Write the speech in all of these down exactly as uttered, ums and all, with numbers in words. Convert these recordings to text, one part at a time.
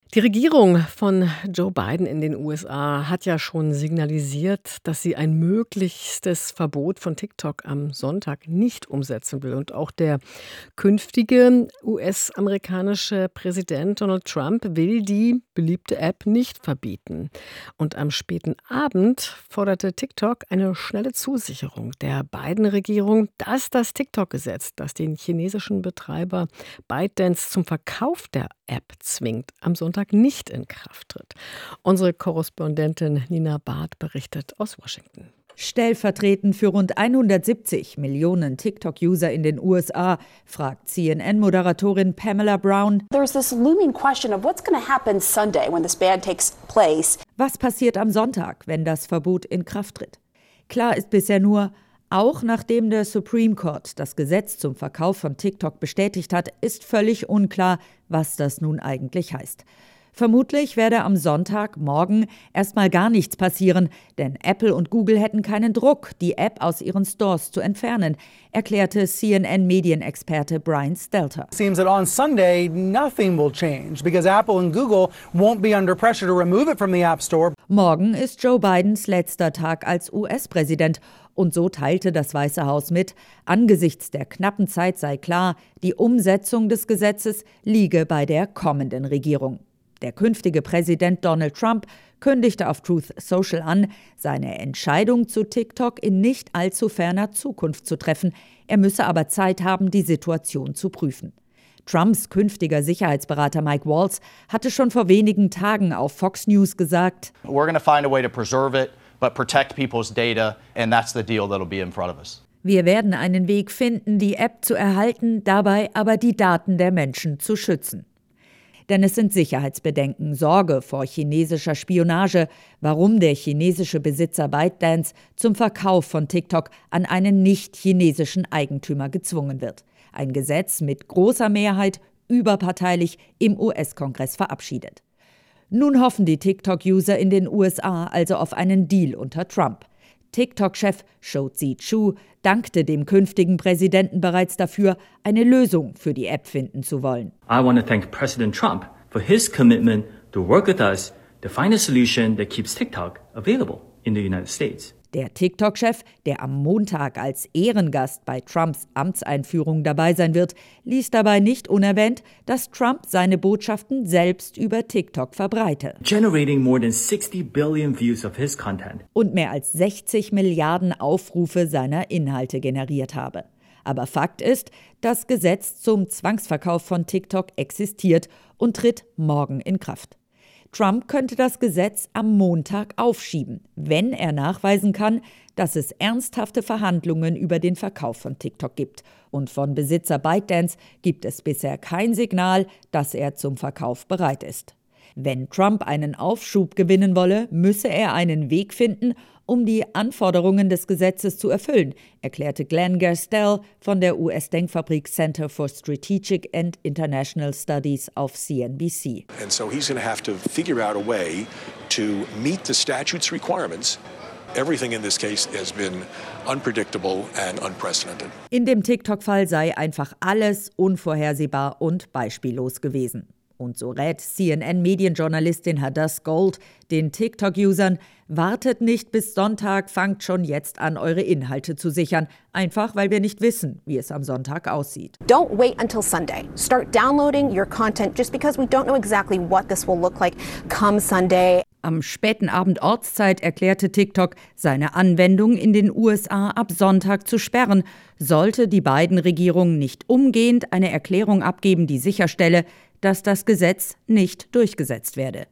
Die Regierung von Joe Biden in den U S A hat ja schon signalisiert, dass sie ein möglichstes Verbot von TikTok am Sonntag nicht umsetzen will. Und auch der künftige U S-amerikanische Präsident Donald Trump will die beliebte App nicht verbieten. Und am späten Abend forderte TikTok eine schnelle Zusicherung der Biden-Regierung, dass das TikTok-Gesetz, das den chinesischen Betreiber ByteDance zum Verkauf der App zwingt, am Sonntag nicht in Kraft tritt. Unsere Korrespondentin Nina Barth berichtet aus Washington. Stellvertretend für rund hundertsiebzig Millionen TikTok-User in den U S A fragt C N N-Moderatorin Pamela Brown: There's this looming question of what's going to happen Sunday when this ban takes place. Was passiert am Sonntag, wenn das Verbot in Kraft tritt? Klar ist bisher nur, auch nachdem der Supreme Court das Gesetz zum Verkauf von TikTok bestätigt hat, ist völlig unklar, was das nun eigentlich heißt. Vermutlich werde am Sonntagmorgen erstmal gar nichts passieren, denn Apple und Google hätten keinen Druck, die App aus ihren Stores zu entfernen, erklärte C N N-Medienexperte Brian Stelter. It seems that on Sunday nothing will change because Apple and Google won't be under pressure to remove it from the App Store. Morgen ist Joe Bidens letzter Tag als U S-Präsident. Und so teilte das Weiße Haus mit, angesichts der knappen Zeit sei klar, die Umsetzung des Gesetzes liege bei der kommenden Regierung. Der künftige Präsident Donald Trump kündigte auf Truth Social an, seine Entscheidung zu TikTok in nicht allzu ferner Zukunft zu treffen. Er müsse aber Zeit haben, die Situation zu prüfen. Trumps künftiger Sicherheitsberater Mike Waltz hatte schon vor wenigen Tagen auf Fox News gesagt: We're going to find a way to preserve it, but protect people's data, and that's the deal that'll be in front of us. Wir werden einen Weg finden, die App zu erhalten, dabei aber die Daten der Menschen zu schützen. Denn es sind Sicherheitsbedenken, Sorge vor chinesischer Spionage, warum der chinesische Besitzer ByteDance zum Verkauf von TikTok an einen nicht-chinesischen Eigentümer gezwungen wird. Ein Gesetz mit großer Mehrheit, überparteilich im U S-Kongress verabschiedet. Nun hoffen die TikTok-User in den U S A also auf einen Deal unter Trump. TikTok-Chef Shou Zi Chew dankte dem künftigen Präsidenten bereits dafür, eine Lösung für die App finden zu wollen. I want to thank President Trump for his commitment to work with us to find a solution that keeps TikTok available in the United States. Der TikTok-Chef, der am Montag als Ehrengast bei Trumps Amtseinführung dabei sein wird, ließ dabei nicht unerwähnt, dass Trump seine Botschaften selbst über TikTok verbreite. Generating more than sixty billion views of his content. Und mehr als sechzig Milliarden Aufrufe seiner Inhalte generiert habe. Aber Fakt ist, das Gesetz zum Zwangsverkauf von TikTok existiert und tritt morgen in Kraft. Trump könnte das Gesetz am Montag aufschieben, wenn er nachweisen kann, dass es ernsthafte Verhandlungen über den Verkauf von TikTok gibt. Und von Besitzer ByteDance gibt es bisher kein Signal, dass er zum Verkauf bereit ist. Wenn Trump einen Aufschub gewinnen wolle, müsse er einen Weg finden, um die Anforderungen des Gesetzes zu erfüllen, erklärte Glenn Gerstell von der U S-Denkfabrik Center for Strategic and International Studies auf C N B C. And so he's going to have to figure out a way to meet the statute's requirements. Everything in this case has been unpredictable and unprecedented. In dem TikTok-Fall sei einfach alles unvorhersehbar und beispiellos gewesen. Und so rät C N N-Medienjournalistin Hadass Gold den TikTok-Usern: Wartet nicht bis Sonntag, fangt schon jetzt an, eure Inhalte zu sichern. Einfach, weil wir nicht wissen, wie es am Sonntag aussieht. Don't wait until Sunday. Start downloading your content just because we don't know exactly what this will look like come Sunday. Am späten Abend Ortszeit erklärte TikTok, seine Anwendung in den U S A ab Sonntag zu sperren, sollte die beiden Regierungen nicht umgehend eine Erklärung abgeben, die sicherstelle, dass das Gesetz nicht durchgesetzt werde.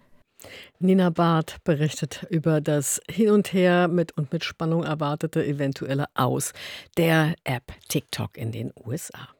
Nina Barth berichtet über das Hin und Her mit und mit Spannung erwartete eventuelle Aus der App TikTok in den U S A.